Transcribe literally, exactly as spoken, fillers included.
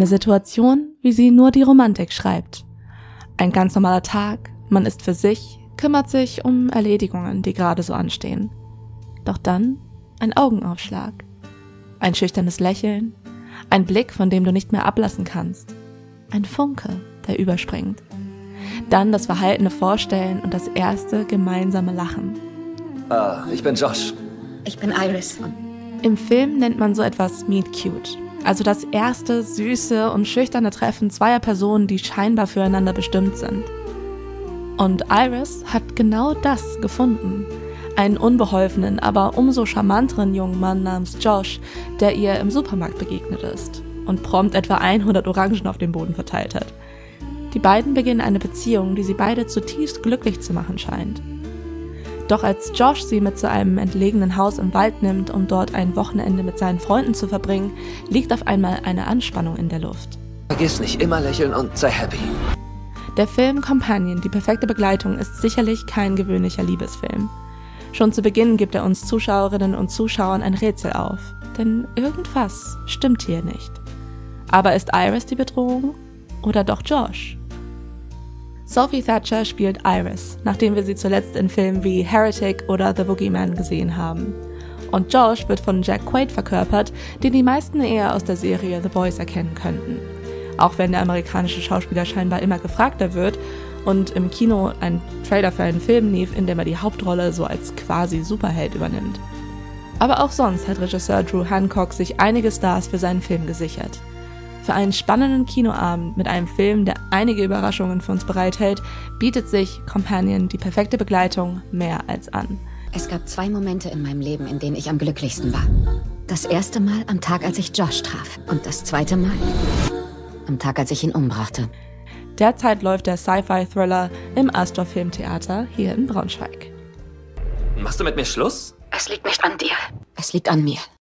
Eine Situation, wie sie nur die Romantik schreibt. Ein ganz normaler Tag, man ist für sich, kümmert sich um Erledigungen, die gerade so anstehen. Doch dann ein Augenaufschlag, ein schüchternes Lächeln, ein Blick, von dem du nicht mehr ablassen kannst, ein Funke, der überspringt. Dann das verhaltene Vorstellen und das erste gemeinsame Lachen. Ah, ich bin Josh. Ich bin Iris. Im Film nennt man so etwas Meet Cute, also das erste süße und schüchterne Treffen zweier Personen, die scheinbar füreinander bestimmt sind. Und Iris hat genau das gefunden. Einen unbeholfenen, aber umso charmanteren jungen Mann namens Josh, der ihr im Supermarkt begegnet ist und prompt etwa hundert Orangen auf dem Boden verteilt hat. Die beiden beginnen eine Beziehung, die sie beide zutiefst glücklich zu machen scheint. Doch als Josh sie mit zu einem entlegenen Haus im Wald nimmt, um dort ein Wochenende mit seinen Freunden zu verbringen, liegt auf einmal eine Anspannung in der Luft. Vergiss nicht, immer lächeln und sei happy. Der Film Companion, die perfekte Begleitung, ist sicherlich kein gewöhnlicher Liebesfilm. Schon zu Beginn gibt er uns Zuschauerinnen und Zuschauern ein Rätsel auf, denn irgendwas stimmt hier nicht. Aber ist Iris die Bedrohung oder doch Josh? Sophie Thatcher spielt Iris, nachdem wir sie zuletzt in Filmen wie Heretic oder The Boogeyman gesehen haben. Und Josh wird von Jack Quaid verkörpert, den die meisten eher aus der Serie The Boys erkennen könnten. Auch wenn der amerikanische Schauspieler scheinbar immer gefragter wird und im Kino ein Trailer für einen Film lief, in dem er die Hauptrolle so als quasi Superheld übernimmt. Aber auch sonst hat Regisseur Drew Hancock sich einige Stars für seinen Film gesichert. Für einen spannenden Kinoabend mit einem Film, der einige Überraschungen für uns bereithält, bietet sich Companion, die perfekte Begleitung, mehr als an. Es gab zwei Momente in meinem Leben, in denen ich am glücklichsten war. Das erste Mal am Tag, als ich Josh traf. Und das zweite Mal am Tag, als ich ihn umbrachte. Derzeit läuft der Sci-Fi-Thriller im Astor Filmtheater hier in Braunschweig. Machst du mit mir Schluss? Es liegt nicht an dir. Es liegt an mir.